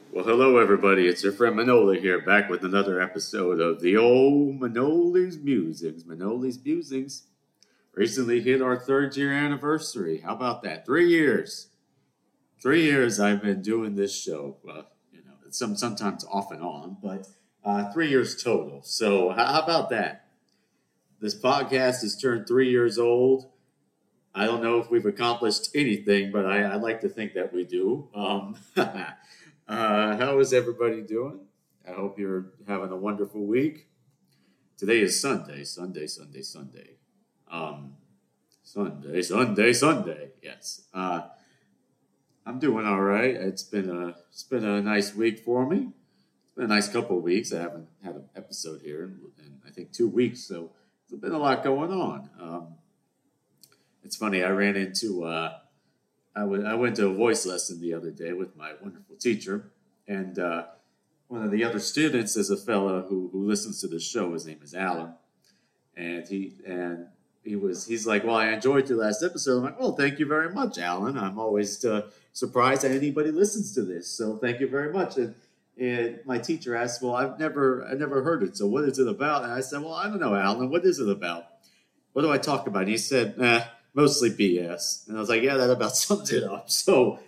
Well, hello everybody. It's your friend Manola here, back with another episode of the old Manoli's Musings. Manoli's Musings recently hit our third year anniversary. How about that? 3 years. 3 years I've been doing this show. Sometimes off and on, but 3 years total. So how about that? This podcast has turned 3 years old. I don't know if we've accomplished anything, but I like to think that we do. How is everybody doing? I hope you're having a wonderful week. Today is Sunday. Sunday. Yes. I'm doing all right. It's been a nice week for me. It's been a nice couple of weeks. I haven't had an episode here in I think 2 weeks, so there's been a lot going on. It's funny. I went to a voice lesson the other day with my wonderful teacher, and one of the other students is a fellow who listens to the show. His name is Alan, and he's like, "Well, I enjoyed your last episode." I'm like, "Well, thank you very much, Alan. I'm always surprised that anybody listens to this, so thank you very much." And my teacher asked, "Well, I never heard it. So what is it about?" And I said, "Well, I don't know, Alan. What is it about? What do I talk about?" And he said, mostly BS. And I was like, yeah, that about sums it up. So,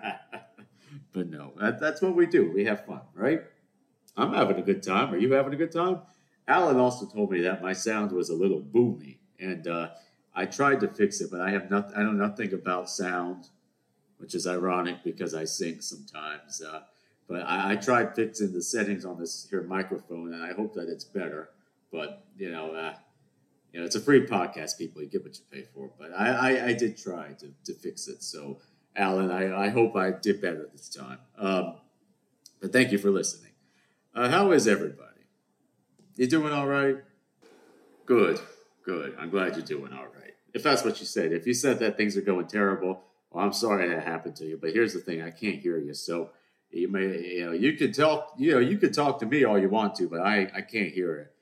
but no, that's what we do. We have fun, right? I'm having a good time. Are you having a good time? Alan also told me that my sound was a little boomy, and I tried to fix it, but I know nothing about sound, which is ironic because I sing sometimes. But I tried fixing the settings on this here microphone, and I hope that it's better. But it's a free podcast, people. You get what you pay for. But I did try to fix it. So, Alan, I hope I did better this time. But thank you for listening. How is everybody? You doing all right? Good, good. I'm glad you're doing all right. If that's what you said. If you said that things are going terrible, well, I'm sorry that happened to you. But here's the thing: I can't hear you. So you could talk. You could talk to me all you want to, but I can't hear it.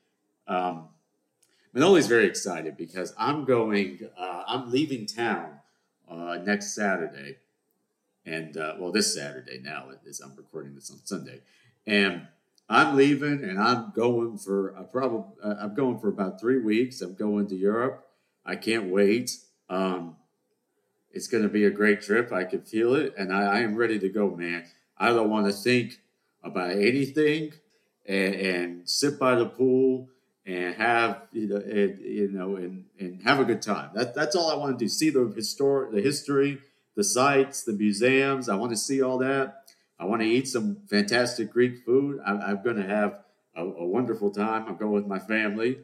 Manoli's very excited because I'm leaving town next Saturday, and this Saturday now. I'm recording this on Sunday, and I'm leaving, and I'm going for I'm going for about 3 weeks. I'm going to Europe. I can't wait. It's going to be a great trip. I can feel it, and I am ready to go, man. I don't want to think about anything, and sit by the pool and have and have a good time. That's all I want to do. See the history, the sites, the museums. I want to see all that. I want to eat some fantastic Greek food. I'm going to have a wonderful time. I'm going with my family,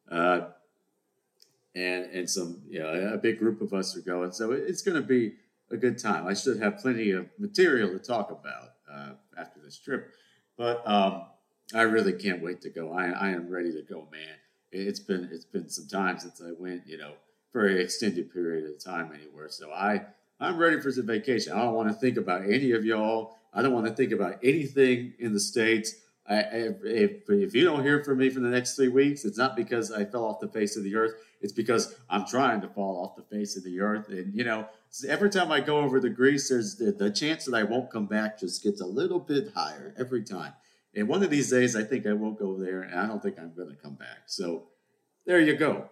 and some a big group of us are going. So it's going to be a good time. I should have plenty of material to talk about after this trip, but I really can't wait to go. I am ready to go, man. It's been some time since I went, for an extended period of time anywhere. So I'm ready for some vacation. I don't want to think about any of y'all. I don't want to think about anything in the States. If you don't hear from me for the next 3 weeks, it's not because I fell off the face of the earth. It's because I'm trying to fall off the face of the earth. And, every time I go over to Greece, there's the chance that I won't come back just gets a little bit higher every time. And one of these days, I think I won't go there, and I don't think I'm going to come back. So there you go.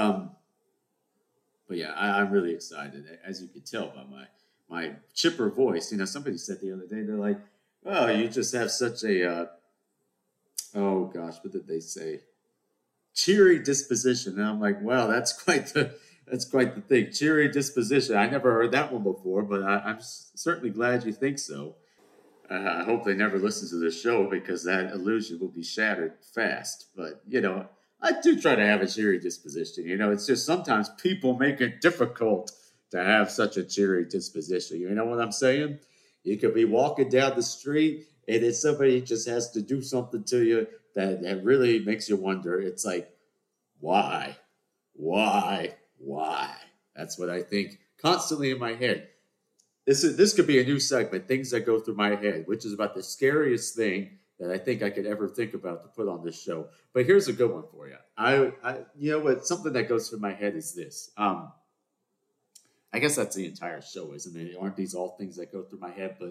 But yeah, I'm really excited, as you can tell by my chipper voice. Somebody said the other day, they're like, "Oh, you just have such a oh gosh, what did they say? Cheery disposition." And I'm like, "Wow, that's quite the thing. Cheery disposition. I never heard that one before, but I'm certainly glad you think so." I hope they never listen to this show because that illusion will be shattered fast. But, I do try to have a cheery disposition. It's just sometimes people make it difficult to have such a cheery disposition. You know what I'm saying? You could be walking down the street and then somebody just has to do something to you that really makes you wonder. It's like, why? Why? Why? That's what I think constantly in my head. This could be a new segment, things that go through my head, which is about the scariest thing that I think I could ever think about to put on this show. But here's a good one for you. Something that goes through my head is this. I guess that's the entire show, isn't it? Aren't these all things that go through my head? But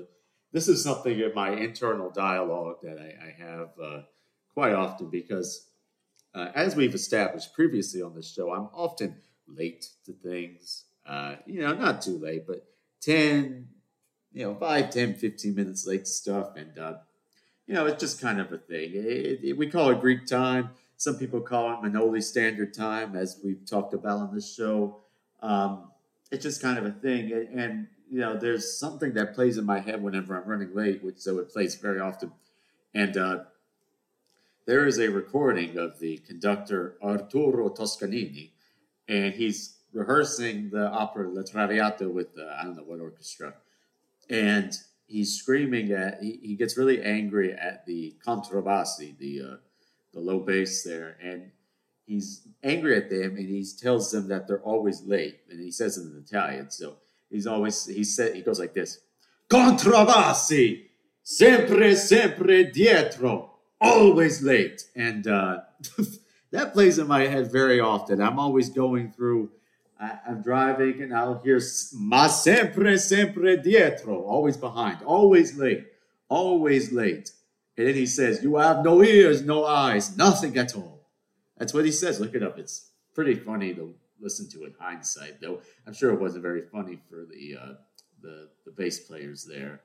this is something in my internal dialogue that I have quite often because, as we've established previously on this show, I'm often late to things. Not too late, but 10, 5, 10, 15 minutes late to stuff. And, it's just kind of a thing. We call it Greek time. Some people call it Manoli Standard Time, as we've talked about on this show. It's just kind of a thing. And there's something that plays in my head whenever I'm running late, so it plays very often. And there is a recording of the conductor Arturo Toscanini, and he's rehearsing the opera La Traviata with I don't know what orchestra, and he's screaming he gets really angry at the contrabassi, the low bass there, and he's angry at them, and he tells them that they're always late, and he says it in Italian. So he goes like this: contrabassi, sempre dietro, always late, and that plays in my head very often. I'm always going through. I'm driving and I'll hear ma sempre dietro, always behind, always late, always late. And then he says, "You have no ears, no eyes, nothing at all." That's what he says. Look it up. It's pretty funny to listen to in hindsight, though. I'm sure it wasn't very funny for the bass players there.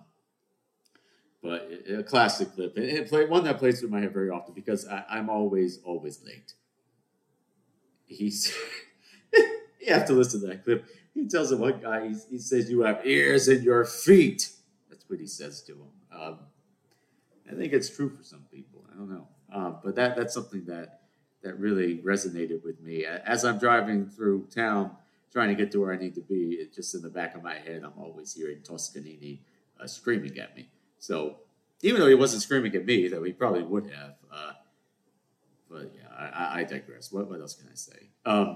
But a classic clip, and one that plays through my head very often because I'm always late. He's you have to listen to that clip. He tells him one guy, he says, "You have ears in your feet." That's what he says to him. I think it's true for some people. I don't know. But that's something that really resonated with me. As I'm driving through town, trying to get to where I need to be, it's just in the back of my head, I'm always hearing Toscanini screaming at me. So even though he wasn't screaming at me, though he probably would have. But yeah, I digress. What else can I say?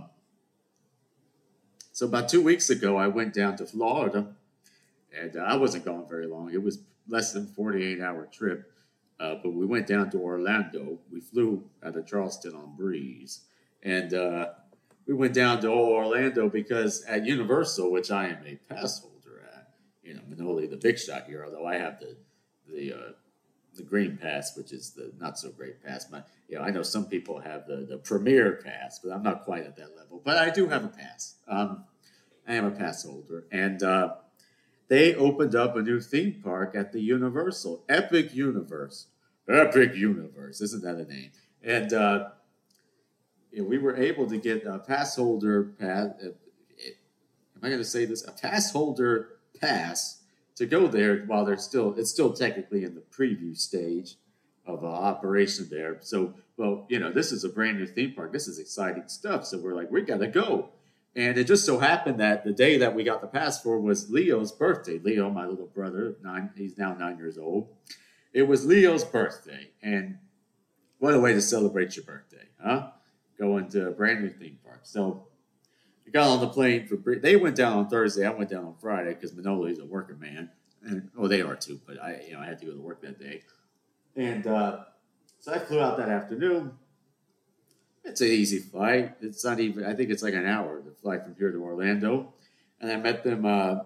So about 2 weeks ago, I went down to Florida, and I wasn't gone very long. It was less than 48-hour trip, but we went down to Orlando. We flew out of Charleston on Breeze, and we went down to Orlando because at Universal, which I am a pass holder at, Manoli, the big shot here, although I have the green pass, which is the not so great pass. But I know some people have the premier pass, but I'm not quite at that level. But I do have a pass. I am a pass holder, and they opened up a new theme park at the Universal, Epic Universe. Epic Universe, isn't that a name? And we were able to get a pass holder pass. Am I going to say this? A pass holder pass to go there while it's still technically in the preview stage of operation there. So, this is a brand new theme park. This is exciting stuff. So we're like, we got to go. And it just so happened that the day that we got the pass for was Leo's birthday. Leo, my little brother, he's now 9 years old. It was Leo's birthday. And what a way to celebrate your birthday, huh? Going to a brand new theme park. So we got on the plane they went down on Thursday. I went down on Friday because Manoli's a working man. And, they are too, but I had to go to work that day. And so I flew out that afternoon. It's an easy flight. It's not even, I think it's like an hour to fly from here to Orlando. And I met them, I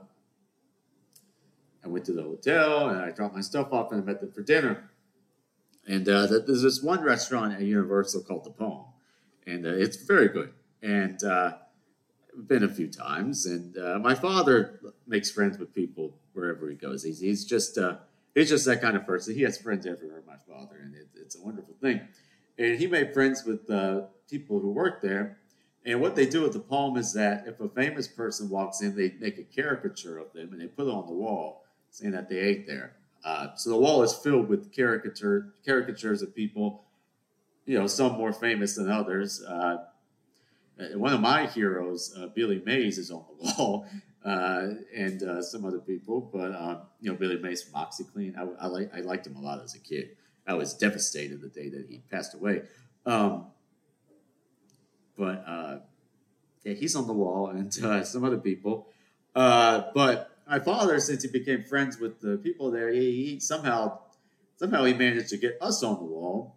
went to the hotel and I dropped my stuff off and I met them for dinner. And there's this one restaurant at Universal called The Palm. And it's very good. And been a few times, and my father makes friends with people wherever he goes. He's just that kind of person. He has friends everywhere, my father, and it's a wonderful thing. And he made friends with people who work there. And what they do at the Palm is that if a famous person walks in, they make a caricature of them and they put it on the wall, saying that they ate there. So the wall is filled with caricatures of people, some more famous than others. One of my heroes, Billy Mays, is on the wall, and some other people. But Billy Mays from OxyClean, I liked him a lot as a kid. I was devastated the day that he passed away. He's on the wall, and some other people. But my father, since he became friends with the people there, he somehow he managed to get us on the wall.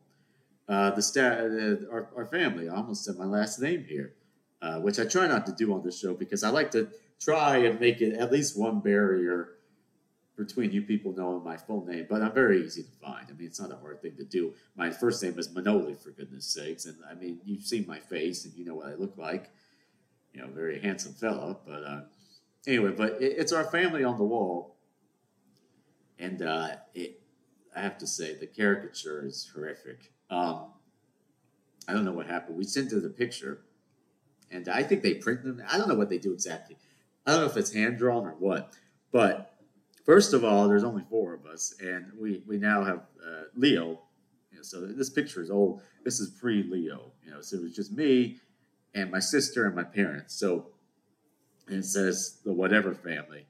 Our family. I almost said my last name here, which I try not to do on this show because I like to try and make it at least one barrier between you people knowing my full name, but I'm very easy to find. I mean, it's not a hard thing to do. My first name is Manoli, for goodness sakes, and I mean, you've seen my face and you know what I look like. Very handsome fellow. But anyway, but it's our family on the wall, and I have to say the caricature is horrific. I don't know what happened. We sent her the picture, and I think they print them. I don't know what they do exactly. I don't know if it's hand drawn or what. But first of all, there's only four of us, and we now have Leo. So this picture is old. This is pre-Leo. So it was just me and my sister and my parents. So and it says the whatever family,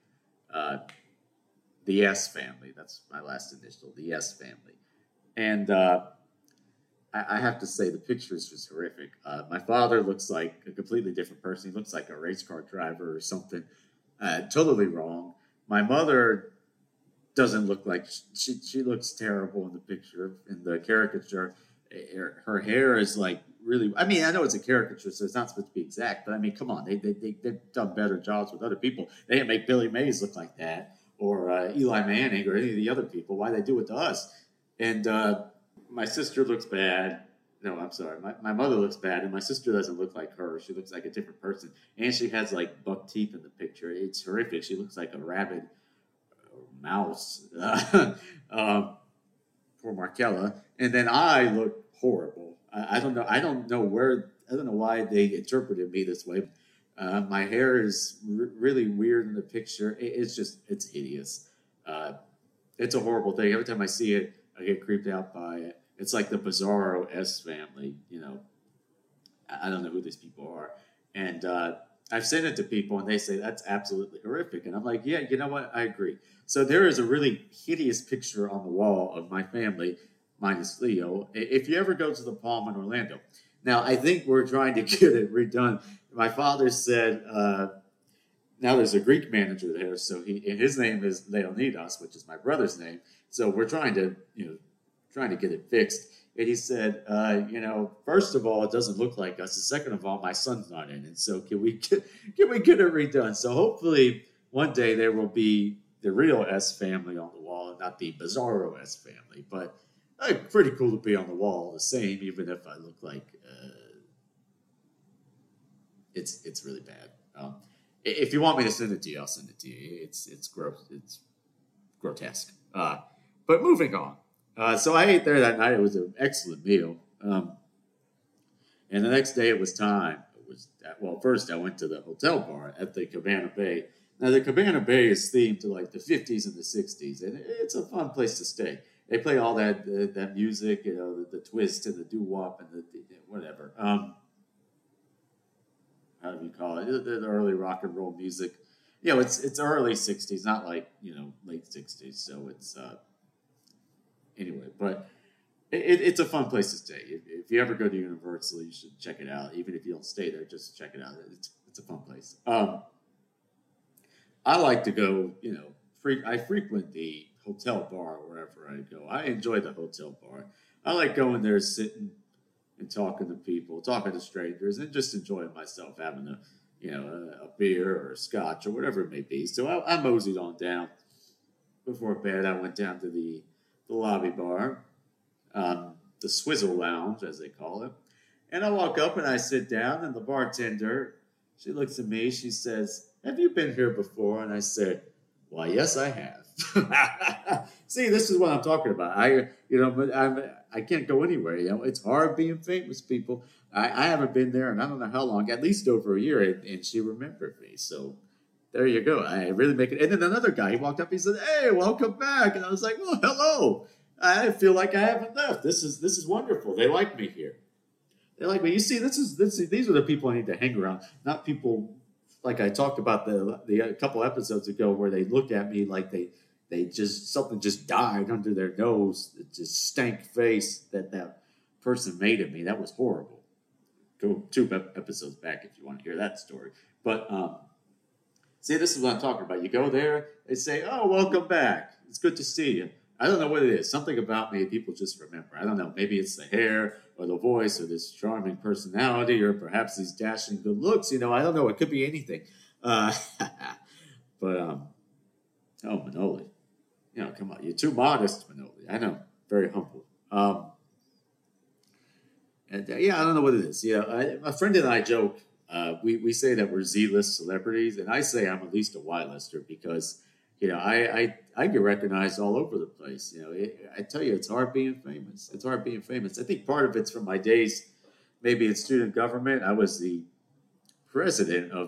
the S family. That's my last initial, the S family. And I have to say the picture is just horrific. My father looks like a completely different person. He looks like a race car driver or something. Totally wrong. My mother doesn't look like she looks terrible in the picture, in the caricature. Her hair is like really. I mean, I know it's a caricature, so it's not supposed to be exact. But I mean, come on, they've done better jobs with other people. They didn't make Billy Mays look like that, or Eli Manning, or any of the other people. Why they do it to us? And my sister looks bad. No, I'm sorry. My mother looks bad, and my sister doesn't look like her. She looks like a different person, and she has like buck teeth in the picture. It's horrific. She looks like a rabid mouse. Poor Markella. And then I look horrible. I don't know. I don't know why they interpreted me this way. My hair is really weird in the picture. It's hideous. It's a horrible thing. Every time I see it, I get creeped out by it. It's like the Bizarro S family. I don't know who these people are. And I've sent it to people, and they say that's absolutely horrific. And I'm like, yeah, you know what? I agree. So there is a really hideous picture on the wall of my family, minus Leo. If you ever go to the Palm in Orlando, now I think we're trying to get it redone. My father said, now there's a Greek manager there, so his name is Leonidas, which is my brother's name. So we're trying to get it fixed. And he said, first of all, it doesn't look like us. And second of all, my son's not in it. So can we get it redone? So hopefully one day there will be the real S family on the wall and not the Bizarro S family. But pretty cool to be on the wall the same, even if I look like it's really bad. If you want me to send it to you, I'll send it to you. It's gross. It's grotesque. But moving on. So I ate there that night. It was an excellent meal. And the next day it was time. First I went to the hotel bar at the Cabana Bay. Now the Cabana Bay is themed to like the 50s and the 60s, and it's a fun place to stay. They play all that music, the twist and the doo-wop and the whatever. How do you call it? The early rock and roll music. It's early 60s, not like late 60s. So it's anyway, but it's a fun place to stay. If you ever go to Universal, you should check it out. Even if you don't stay there, just check it out. It's a fun place. I like to go, I frequent the hotel bar wherever I go. I enjoy the hotel bar. I like going there, sitting and talking to people, talking to strangers, and just enjoying myself, having a beer or a scotch or whatever it may be. So I moseyed on down. Before bed, I went down to the lobby bar, the Swizzle Lounge, as they call it. And I walk up and I sit down, and the bartender, she looks at me, she says, "Have you been here before?" And I said, "Why, yes, I have." See, this is what I'm talking about. I can't go anywhere. It's hard being famous, people. I haven't been there, and I don't know how long, at least over a year, and she remembered me. So there you go. I really make it. And then another guy, he walked up, he said, "Hey, welcome back." And I was like, "Well, hello. I feel like I haven't left. This is wonderful. They like me here. They like me." You see, these are the people I need to hang around, not people like I talked about a couple episodes ago where they looked at me like they just something just died under their nose. It just stank face that person made of me. That was horrible. Go 2 episodes back if you want to hear that story. But see, this is what I'm talking about. You go there, they say, "Oh, welcome back. It's good to see you." I don't know what it is. Something about me people just remember. I don't know. Maybe it's the hair or the voice or this charming personality or perhaps these dashing good looks. I don't know. It could be anything. But, oh, Manoli. Come on, you're too modest, Manoli. I know, very humble. Yeah, I don't know what it is. My friend and I joke. We say that we're Z-list celebrities, and I say I'm at least a Y-lister because I get recognized all over the place. I tell you, it's hard being famous. It's hard being famous. I think part of it's from my days, maybe in student government. I was the president of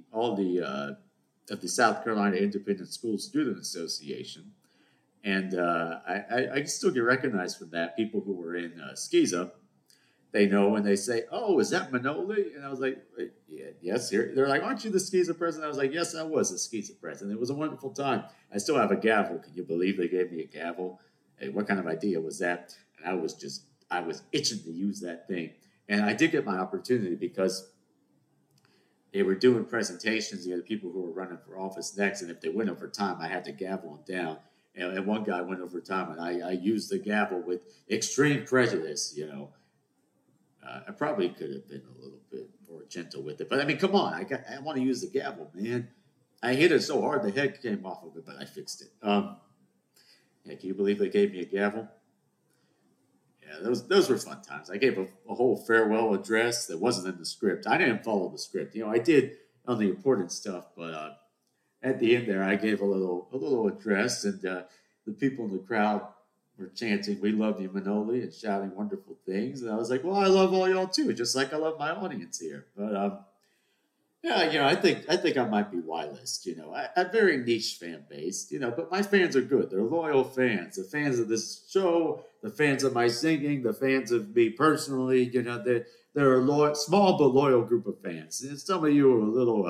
the South Carolina Independent School Student Association, and I still get recognized for that. People who were in SCISA, they know when they say, "Oh, is that Manoli?" And I was like, "Yeah, yes." Here they're like, "Aren't you the SCISA president?" I was like, "Yes, I was the SCISA president." It was a wonderful time. I still have a gavel. Can you believe they gave me a gavel? Hey, what kind of idea was that? And I was itching to use that thing, and I did get my opportunity because they were doing presentations. The people who were running for office next, and if they went over time, I had to gavel them down. And one guy went over time, and I used the gavel with extreme prejudice. I probably could have been a little bit more gentle with it, but I mean, come on! I want to use the gavel, man. I hit it so hard the head came off of it, but I fixed it. Yeah, can you believe they gave me a gavel? Yeah, those were fun times. I gave a whole farewell address that wasn't in the script. I didn't follow the script. I did on the important stuff, but at the end there, I gave a little address, and the people in the crowd were chanting, "We love you, Manoli," and shouting wonderful things. And I was like, "Well, I love all y'all too, just like I love my audience here." But yeah, I think I might be Y-list. A very niche fan base. But my fans are good. They're loyal fans. The fans of this show, the fans of my singing, the fans of me personally. They're a small but loyal group of fans. And some of you are a little,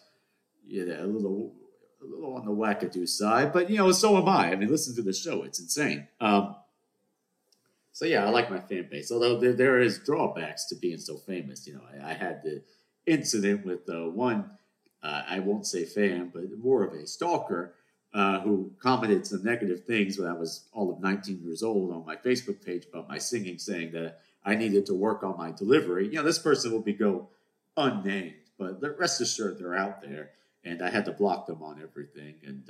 a little on the wackadoo side, but so am I. I mean, listen to the show; it's insane. So yeah, I like my fan base. Although there is drawbacks to being so famous. I had the incident with one, I won't say fan, but more of a stalker who commented some negative things when I was all of 19 years old on my Facebook page about my singing, saying that I needed to work on my delivery. This person will go unnamed, but rest assured they're out there, and I had to block them on everything. And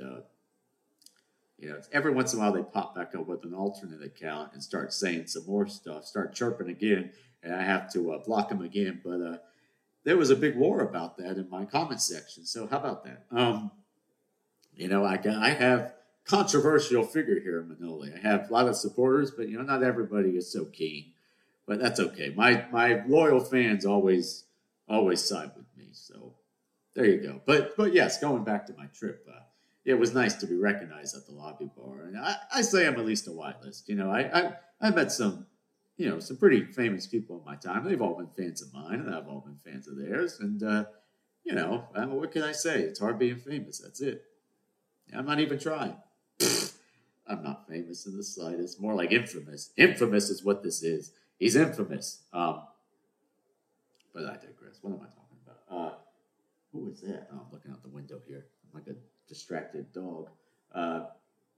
every once in a while they pop back up with an alternate account and start saying some more stuff, start chirping again, and I have to block them again. But there was a big war about that in my comment section. So how about that? I have controversial figure here in Manoli. I have a lot of supporters, but not everybody is so keen. But that's okay. My loyal fans always side with me. So there you go. But yes, going back to my trip, it was nice to be recognized at the lobby bar, and I say I'm at least a Y-list. I met some pretty famous people in my time. They've all been fans of mine, and I've all been fans of theirs. And what can I say? It's hard being famous. That's it. I'm not even trying. I'm not famous in the slightest. More like infamous. Infamous is what this is. He's infamous. But I digress. What am I talking about? Who is that? Oh, I'm looking out the window here. I'm like a distracted dog. What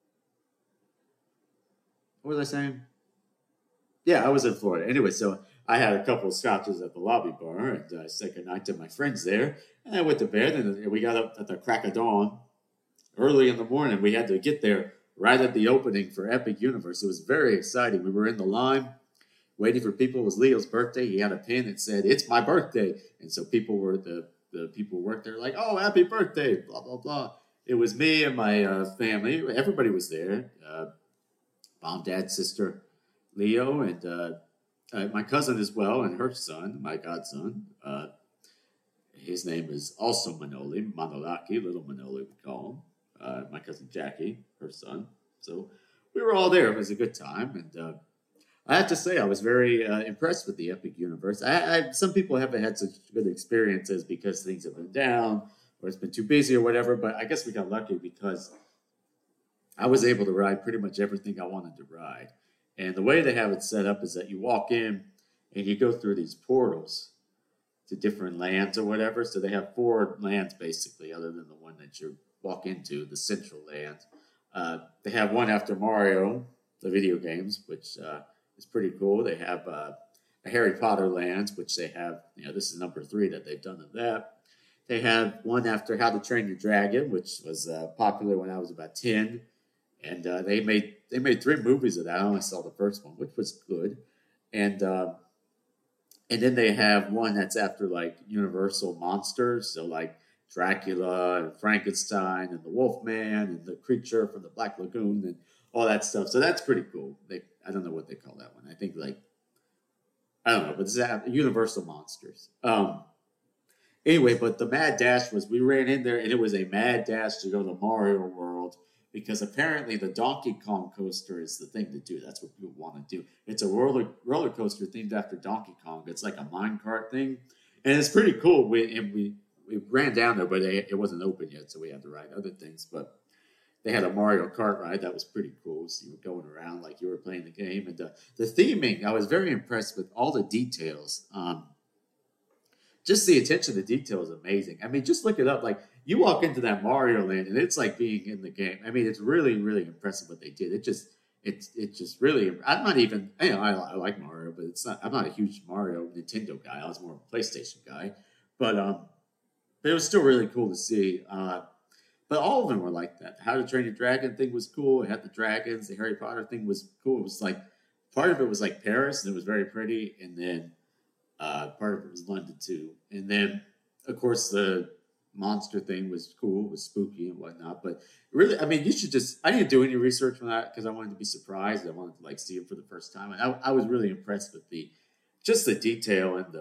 was I saying? Yeah, I was in Florida. Anyway, so I had a couple of scotches at the lobby bar, and I said goodnight to my friends there. And I went to bed, and we got up at the crack of dawn. Early in the morning, we had to get there right at the opening for Epic Universe. It was very exciting. We were in the line waiting for people. It was Leo's birthday. He had a pin that said, "It's my birthday." And so people were, the people who worked there like, "Oh, happy birthday," blah, blah, blah. It was me and my family. Everybody was there. Mom, dad, sister, Leo, and my cousin as well, and her son, my godson. His name is also Manoli, Manolaki, little Manoli we call him. My cousin Jackie, her son. So we were all there. It was a good time. And I have to say, I was very impressed with the Epic Universe. Some people haven't had such good experiences because things have been down or it's been too busy or whatever. But I guess we got lucky because I was able to ride pretty much everything I wanted to ride. And the way they have it set up is that you walk in and you go through these portals to different lands or whatever. So they have 4 lands basically, other than the one that you walk into, the central land. They have one after Mario, the video games, which is pretty cool. They have a Harry Potter land, which they have, this is number 3 that they've done of that. They have one after How to Train Your Dragon, which was popular when I was about 10. and they made three movies of that. I only saw the first one, which was good, and and then they have one that's after like Universal monsters, so like Dracula and Frankenstein and the Wolfman and the creature from the Black Lagoon and all that stuff. So that's pretty cool. I don't know what they call that one. I think like I don't know, but it's Universal monsters. Anyway, but the mad dash was we ran in there and it was a mad dash to go to Mario World because apparently the Donkey Kong coaster is the thing to do. That's what people want to do. It's a roller coaster themed after Donkey Kong. It's like a minecart thing, and it's pretty cool. We ran down there, but it wasn't open yet, so we had to ride other things. But they had a Mario Kart ride that was pretty cool. So you were going around like you were playing the game, and the theming. I was very impressed with all the details. Just the attention to detail is amazing. I mean, just look it up. Like you walk into that Mario Land, and it's like being in the game. I mean, it's really, really impressive what they did. It's just really. I'm not even. I like Mario, but it's not. I'm not a huge Mario Nintendo guy. I was more a PlayStation guy, but it was still really cool to see. But all of them were like that. The How to Train Your Dragon thing was cool. It had the dragons. The Harry Potter thing was cool. It was like part of it was like Paris, and it was very pretty, and then. Part of it was London too, and then of course the monster thing was cool, it was spooky and whatnot. But really, I mean, you should just. I didn't do any research on that because I wanted to be surprised. I wanted to like see it for the first time, and I was really impressed with the detail and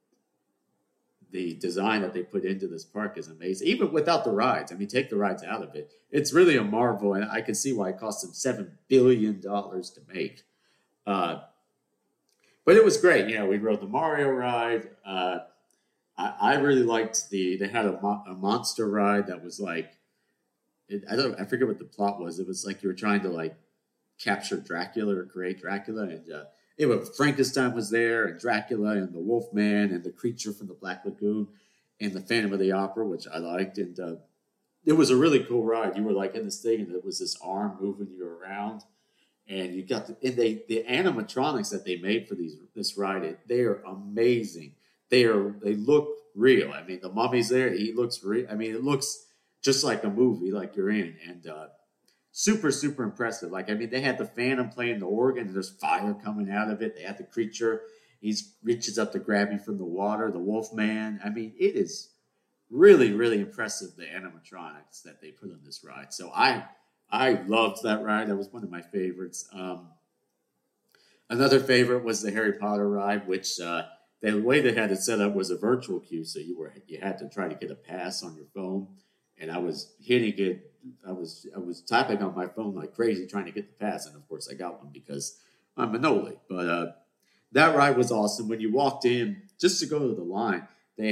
the design that they put into this park is amazing. Even without the rides, I mean, take the rides out of it, it's really a marvel, and I can see why it cost them $7 billion to make. Uh, But it was great. You know, we rode the Mario ride. I really liked they had a monster ride that was like, I forget what the plot was. It was like you were trying to like capture Dracula or create Dracula. And Frankenstein was there and Dracula and the Wolfman and the creature from the Black Lagoon and the Phantom of the Opera, which I liked. And it was a really cool ride. You were like in this thing and it was this arm moving you around and you got the animatronics that they made for this ride. They are amazing. They look real. I mean, the mummy's there. He looks real. I mean, it looks just like a movie, like you're in, and super super impressive. Like I mean, they had the Phantom playing the organ. And there's fire coming out of it. They had the creature. He reaches up to grab you from the water. The Wolf Man. I mean, it is really really impressive the animatronics that they put on this ride. So I loved that ride. That was one of my favorites. Another favorite was the Harry Potter ride, which the way they had it set up was a virtual queue, so you had to try to get a pass on your phone, and I was hitting it. I was typing on my phone like crazy trying to get the pass, and of course I got one because I'm Manoli. But that ride was awesome. When you walked in, just to go to the line,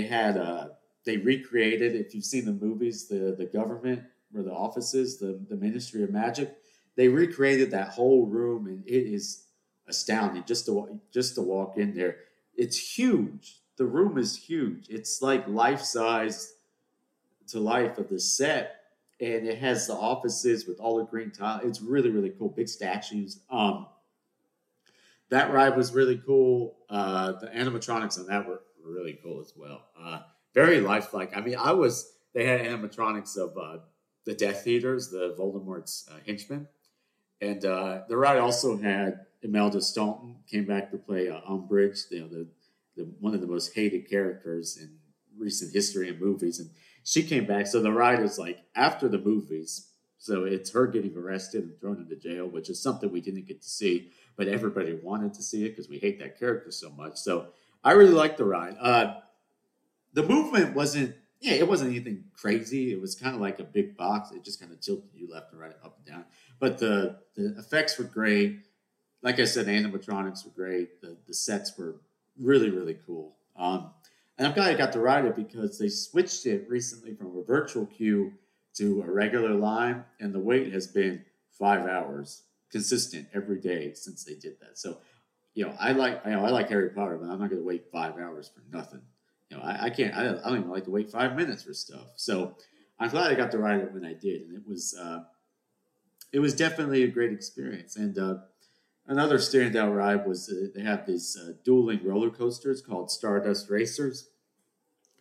they recreated. If you've seen the movies, the government where the office is, the Ministry of Magic, they recreated that whole room, and it is astounding just to walk in there. It's huge. The room is huge. It's like life size to life of the set, and it has the offices with all the green tile. It's really really cool. Big statues. That ride was really cool. The animatronics on that were really cool as well. Very lifelike. I mean, they had animatronics of the Death Eaters, the Voldemort's henchmen. And the ride also had Imelda Staunton came back to play Umbridge, the one of the most hated characters in recent history in movies. And she came back. So the ride is like after the movies. So it's her getting arrested and thrown into jail, which is something we didn't get to see, but everybody wanted to see it because we hate that character so much. So I really liked the ride. The movement it wasn't anything crazy. It was kind of like a big box. It just kind of tilted you left and right, up and down. But the effects were great. Like I said, the animatronics were great. The sets were really, really cool. And I'm glad I got to ride it because they switched it recently from a virtual queue to a regular line, and the wait has been 5 hours consistent every day since they did that. So, I like Harry Potter, but I'm not going to wait 5 hours for nothing. I can't. I don't even like to wait 5 minutes for stuff. So I'm glad I got to ride it when I did, and it was definitely a great experience. And another standout ride was they have these dueling roller coasters called Stardust Racers,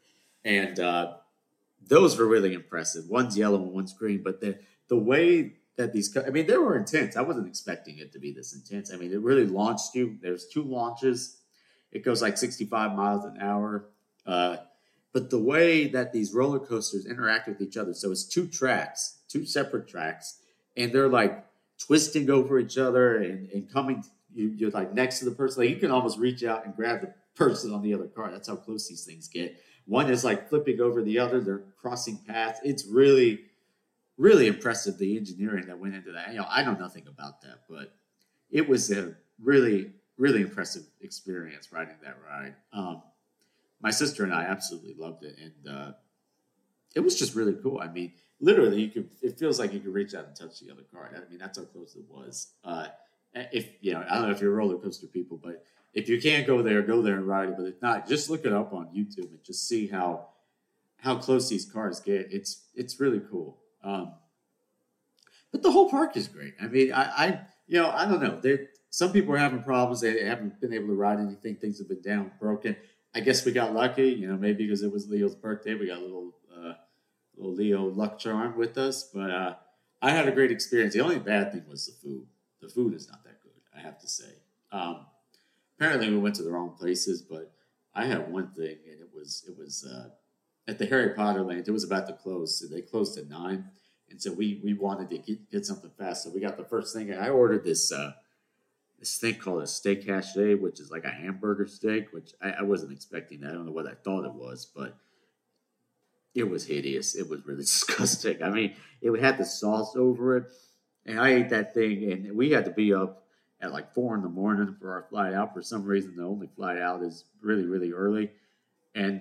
and those were really impressive. One's yellow and one's green, but the way that these, I mean, they were intense. I wasn't expecting it to be this intense. I mean, it really launched you. There's two launches. It goes like 65 miles an hour. Uh, but the way that these roller coasters interact with each other, so it's two tracks, two separate tracks, and they're like twisting over each other and coming, you're like next to the person. Like you can almost reach out and grab the person on the other car. That's how close these things get. One is like flipping over the other. They're crossing paths. It's really, really impressive, the engineering that went into that. I know nothing about that, but it was a really, really impressive experience riding that ride. My sister and I absolutely loved it, and it was just really cool. I mean, literally, it feels like you could reach out and touch the other car. I mean, that's how close it was. If I don't know if you're roller coaster people, but if you can't go there and ride it. But if not, just look it up on YouTube and just see how close these cars get. It's really cool. But the whole park is great. I mean, I don't know. Some people are having problems. They haven't been able to ride anything. Things have been down, broken. I guess we got lucky. Maybe because it was Leo's birthday, we got a little Leo luck charm with us. But I had a great experience. The only bad thing was the food. The food is not that good, I have to say. Apparently, we went to the wrong places, but I had one thing, and it was at the Harry Potter Land. It was about to close, so they closed at 9, and so we wanted to get something fast. So we got the first thing, and I ordered this thing called a steak haché, which is like a hamburger steak, which I wasn't expecting that. I don't know what I thought it was, but it was hideous. It was really disgusting. I mean, it had the sauce over it, and I ate that thing, and we had to be up at like 4 a.m. for our flight out. For some reason, the only flight out is really, really early. And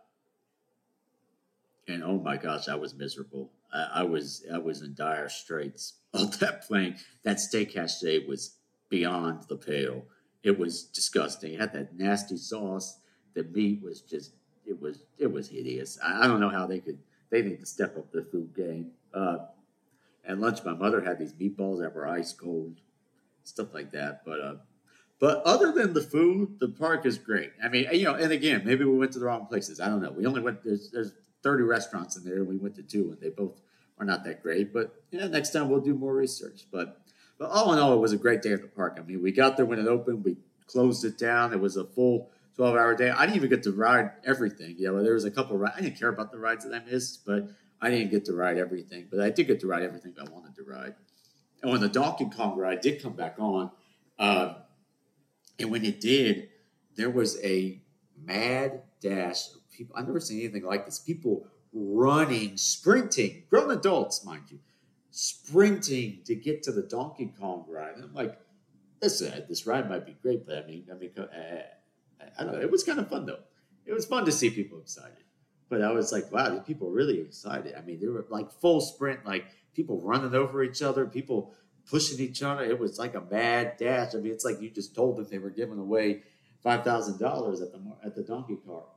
oh my gosh, I was miserable. I was in dire straits on that plane. That steak haché was beyond the pale. It was disgusting. It had that nasty sauce. The meat was just it was hideous. I don't know how they need to step up their food game. At lunch, my mother had these meatballs that were ice cold, stuff like that. But other than the food, the park is great. I mean, and again, maybe we went to the wrong places. I don't know. We only went. There's 30 restaurants in there, and we went to 2, and they both are not that great. But next time we'll do more research. But all in all, it was a great day at the park. I mean, we got there when it opened. We closed it down. It was a full 12-hour day. I didn't even get to ride everything. There was a couple of rides. I didn't care about the rides that I missed, but I didn't get to ride everything. But I did get to ride everything I wanted to ride. And when the Donkey Kong ride did come back on, and when it did, there was a mad dash of people. I've never seen anything like this. People running, sprinting, grown adults, mind you, sprinting to get to the Donkey Kong ride. And I'm like, listen, this ride might be great, but I mean, I don't know. It was kind of fun, though. It was fun to see people excited. But I was like, wow, these people are really excited. I mean, they were like full sprint, like people running over each other, people pushing each other. It was like a mad dash. I mean, it's like you just told them they were giving away $5,000 at the Donkey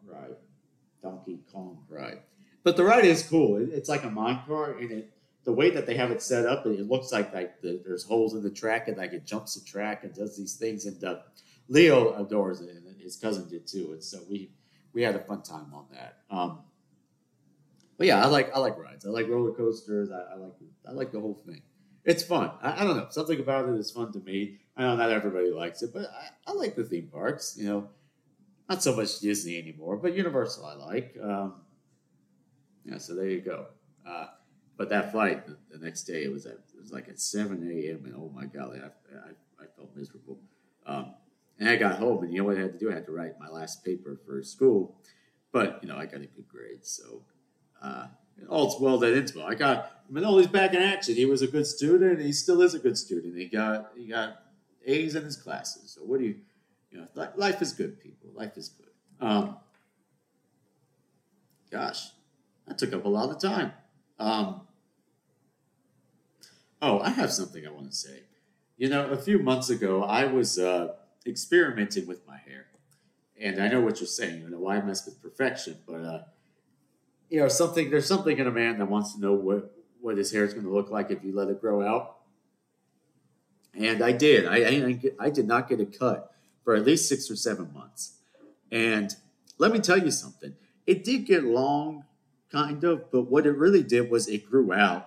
Kong ride. But the ride is cool. It's like a mine car, and the way that they have it set up, it looks like there's holes in the track, and like it jumps the track and does these things. And Leo adores it, and his cousin did too. And so we had a fun time on that. But yeah, I like rides. I like roller coasters. I like the whole thing. It's fun. I don't know. Something about it is fun to me. I know not everybody likes it, but I like the theme parks. Not so much Disney anymore, but Universal I like. So there you go. But that flight the next day, it was like at 7 a.m. and oh my golly, I felt miserable. And I got home, and you know what I had to do? I had to write my last paper for school, but I got a good grade, so all's well that ends well. Manoli's back in action. He was a good student, and he still is a good student. He got A's in his classes. So what do you life is good, people. Life is good. Gosh, that took up a lot of time. I have something I want to say. A few months ago, I was experimenting with my hair. And I know what you're saying. Why mess with perfection? But, there's something in a man that wants to know what his hair is going to look like if you let it grow out. And I did. I did not get a cut for at least 6 or 7 months. And let me tell you something. It did get long, kind of, but what it really did was it grew out.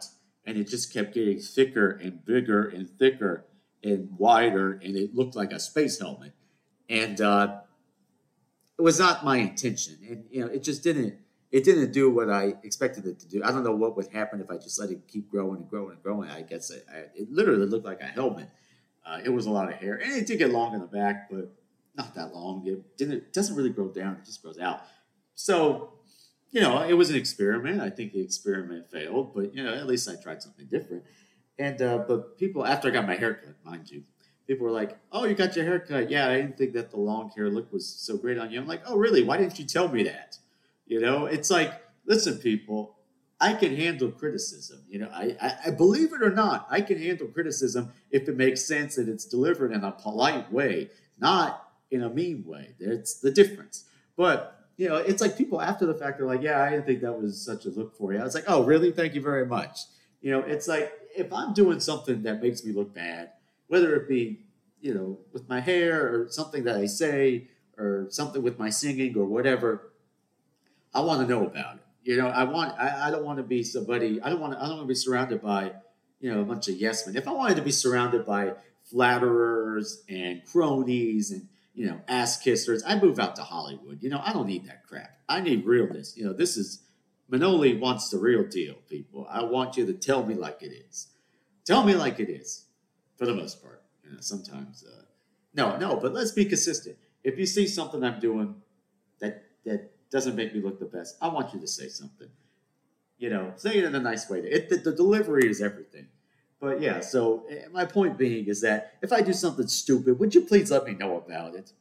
and it just kept getting thicker and bigger and thicker and wider, and it looked like a space helmet. And it was not my intention, and it just didn't. It didn't do what I expected it to do. I don't know what would happen if I just let it keep growing and growing and growing. I guess it literally looked like a helmet. It was a lot of hair, and it did get long in the back, but not that long. It doesn't really grow down; it just grows out. So, it was an experiment. I think the experiment failed, but at least I tried something different. And but people, after I got my haircut, mind you, people were like, "Oh, you got your haircut? Yeah, I didn't think that the long hair look was so great on you." I'm like, "Oh, really? Why didn't you tell me that?" It's like, listen, people, I can handle criticism. I believe it or not, I can handle criticism if it makes sense and it's delivered in a polite way, not in a mean way. That's the difference. But it's like people after the fact are like, "Yeah, I didn't think that was such a look for you." I was like, "Oh, really? Thank you very much." It's like if I'm doing something that makes me look bad, whether it be, with my hair or something that I say or something with my singing or whatever, I want to know about it. I don't want to be somebody. I don't want to be surrounded by, a bunch of yes men. If I wanted to be surrounded by flatterers and cronies and ass kissers, I'd move out to Hollywood. I don't need that crap. I need realness. This is Manoli wants the real deal, people. I want you to tell me like it is. Tell me like it is, for the most part. Sometimes, no, but let's be consistent. If you see something I'm doing that doesn't make me look the best, I want you to say something. Say it in a nice way. The delivery is everything. But yeah, so my point being is that if I do something stupid, would you please let me know about it?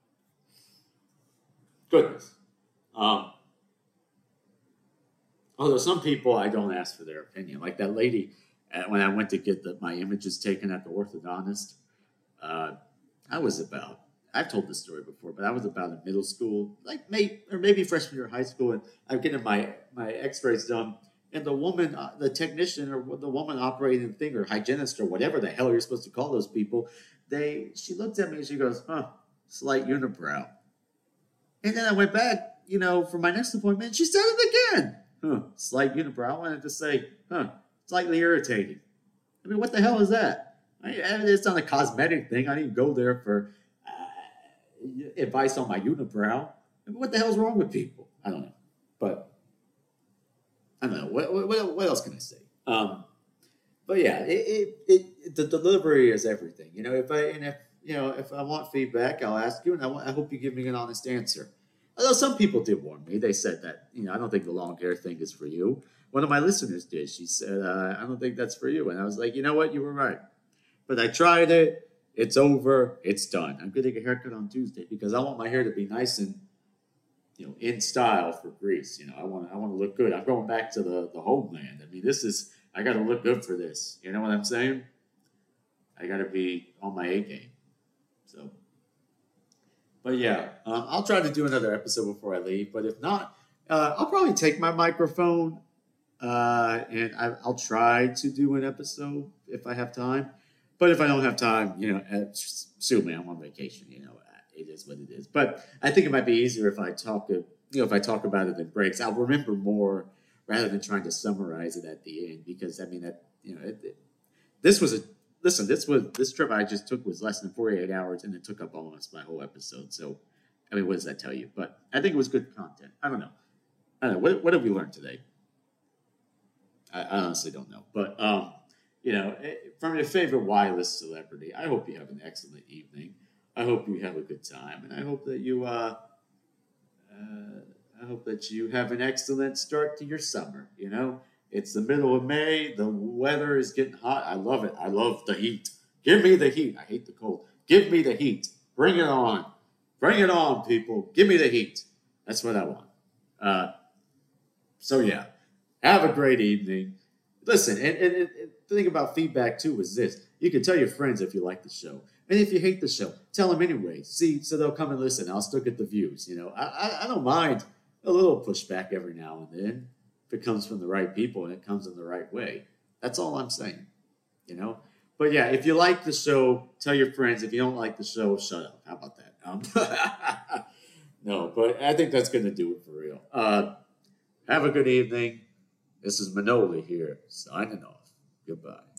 Goodness. Although some people, I don't ask for their opinion. Like that lady, when I went to get my images taken at the orthodontist, uh, I was about, I've told this story before, but I was about in middle school, like maybe freshman year of high school, and I'm getting my x-rays done. And the woman, the technician or the woman operating the thing or hygienist or whatever the hell you're supposed to call those people, she looked at me and she goes, slight unibrow. And then I went back, for my next appointment, and she said it again. Slight unibrow. I wanted to say, slightly irritating. I mean, what the hell is that? It's not a cosmetic thing. I didn't go there for advice on my unibrow. I mean, what the hell's wrong with people? I don't know. But I don't know. What else can I say? But yeah, the delivery is everything. If I want feedback, I'll ask you, and I hope you give me an honest answer. Although some people did warn me. They said that, I don't think the long hair thing is for you. One of my listeners did. She said, I don't think that's for you. And I was like, you know what? You were right. But I tried it. It's over. It's done. I'm going to get a haircut on Tuesday because I want my hair to be nice and, in style for Greece. I want to look good. I'm going back to the homeland. I mean, I got to look good for this. You know what I'm saying? I got to be on my A game. So. But yeah, I'll try to do another episode before I leave. But if not, I'll probably take my microphone and I'll try to do an episode if I have time. But if I don't have time, sue me. I'm on vacation. It is what it is. But I think it might be easier if I talk. About it in breaks. I'll remember more rather than trying to summarize it at the end. Because this trip I just took was less than 48 hours, and it took up almost my whole episode. So, I mean, what does that tell you? But I think it was good content. I don't know. What have we learned today? I honestly don't know. But, from your favorite Y-list celebrity, I hope you have an excellent evening. I hope you have a good time. And I hope that you have an excellent start to your summer. It's the middle of May. The weather is getting hot. I love it. I love the heat. Give me the heat. I hate the cold. Give me the heat. Bring it on. Bring it on, people. Give me the heat. That's what I want. So, yeah. Have a great evening. Listen, and the thing about feedback, too, is this. You can tell your friends if you like the show. And if you hate the show, tell them anyway. See, so they'll come and listen. I'll still get the views. I don't mind a little pushback every now and then. If it comes from the right people and it comes in the right way. That's all I'm saying, But yeah, if you like the show, tell your friends. If you don't like the show, shut up. How about that? No, but I think that's going to do it for real. Have a good evening. This is Manoli here, signing off. Goodbye.